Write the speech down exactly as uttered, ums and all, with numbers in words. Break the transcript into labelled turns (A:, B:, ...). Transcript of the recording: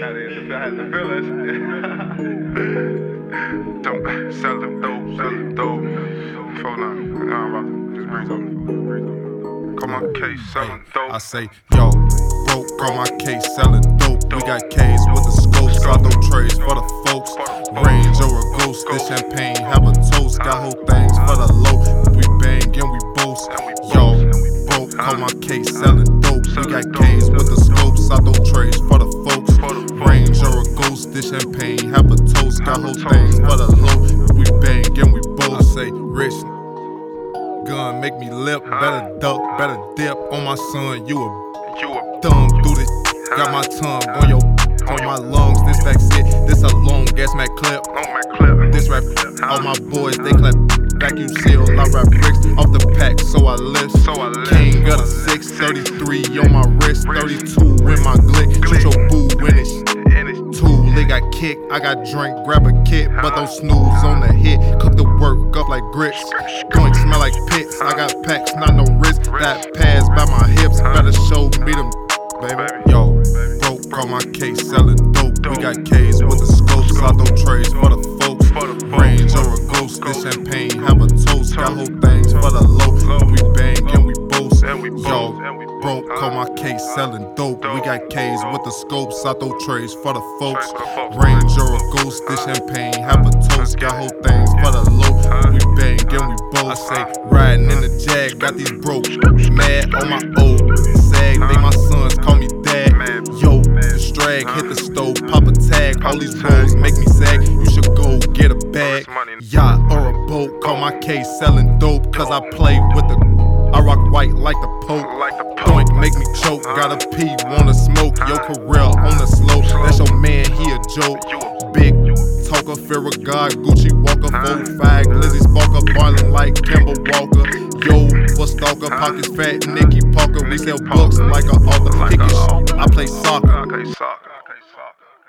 A: Don't sell them dope, sell them dope. Phone on, nah, rock. Just breeze on. Call my case, selling dope.
B: I say, yo, broke, call my case, selling dope. We got K's with the scopes, I throw trays for the folks. Range or a ghost, this champagne, have a toast. Got whole things for the low. We bang and we boast. Yo, broke, call my case, selling dope. We got K's with the scopes, I throw trays for the folks. Range or a ghost, this champagne, have a toast. Got whole things for the low. We bang and we boast. Say, rich gun make me lip, better duck, better dip. On my son, you a thumb through this. Got my tongue on your, on my lungs. This back shit, this a long gas Mac clip. This rap, all my boys they clap. Vacuum seal, I rap bricks off the pack, so I lift. King got a six thirty-three on my wrist, thirty-two in my glick. Shoot your boo when it's two. They got kick, I got drink, grab a kit, but don't snooze on the hit. Cook the work up like grits. Joint smell like pits. I got packs, not no wrist. That pass by my hips, better show me them, baby. Yo, broke, call my case, selling dope. We got K's with the scopes, I throw trays for the folks. Range or a ghost, this champagne, have a toast. Got whole things for the low. We bang and we boast. Yo, broke, call my case, selling dope. We got K's with the scopes, I throw trays for the folks. Range or a ghost, this champagne, have a toast. Got whole things for the low. We bang and we boast. I say, riding in the Jag, got these broke. Mad on my old sag, they my sons, call me dad. Yo, the strag, hit the stove, pop a tag. All these rolls make me sag, you should go get a bag. Yacht or a boat, call my case, selling dope. Cause I play with the, I rock white like the Pope. Doink make me choke, gotta pee, wanna smoke. Yo, career on the slope, that's your man, he a joke. Big talker, fear of God, Gucci Walker, four five, Glizzy Sparker, ballin' like Kemba Walker. Yo, for stalker, pockets fat, Nicky Parker. We sell books like a author. Kick it, I play soccer.